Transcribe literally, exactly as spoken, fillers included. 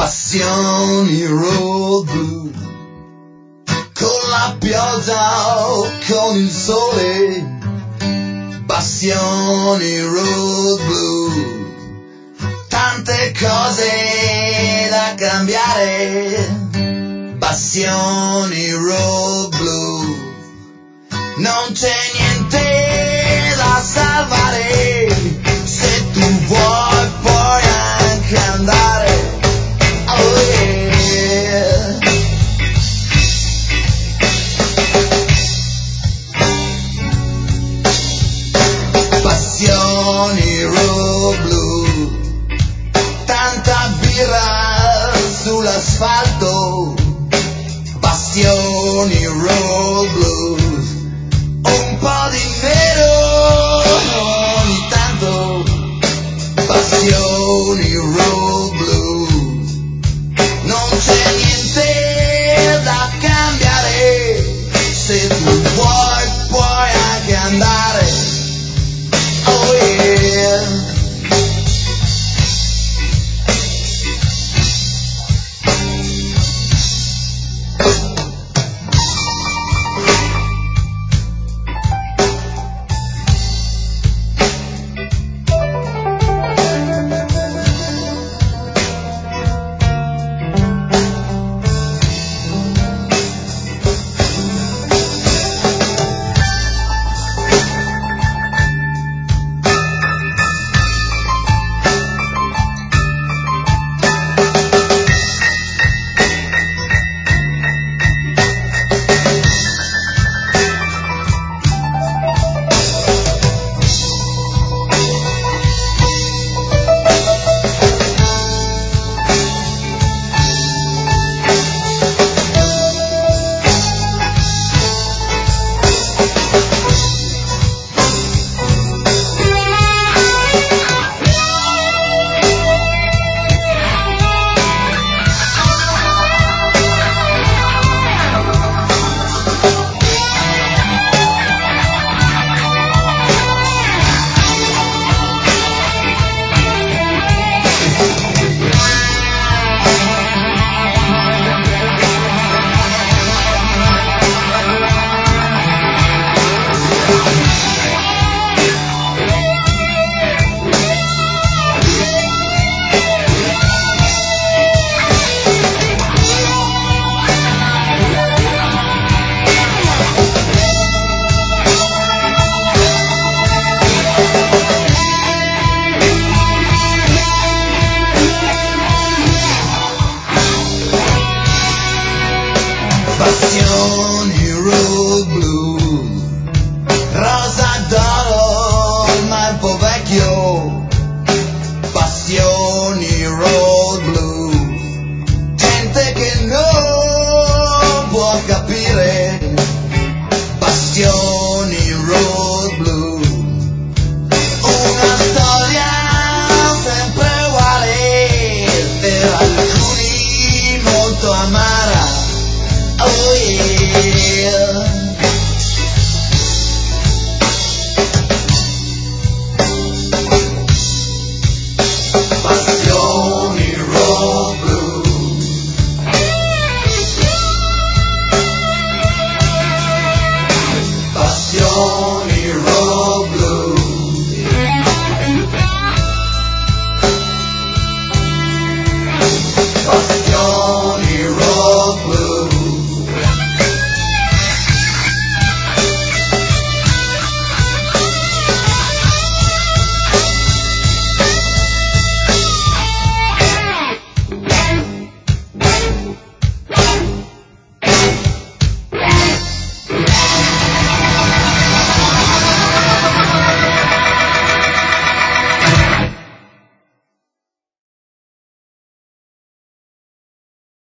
Passioni road blues, con la pioggia o con il sole. Passioni road blues, tante cose da cambiare. Passioni road blues, non c'è niente da salvare. Se tu vuoi puoi anche andare. Oh yeah. Passioni road blues, tanta birra sull'asfalto. Passioni road blues, un po' di nero ogni tanto. Passioni road blues, non c'è niente da cambiare. Se tu vuoi puoi anche andare. Oh yeah. Passioni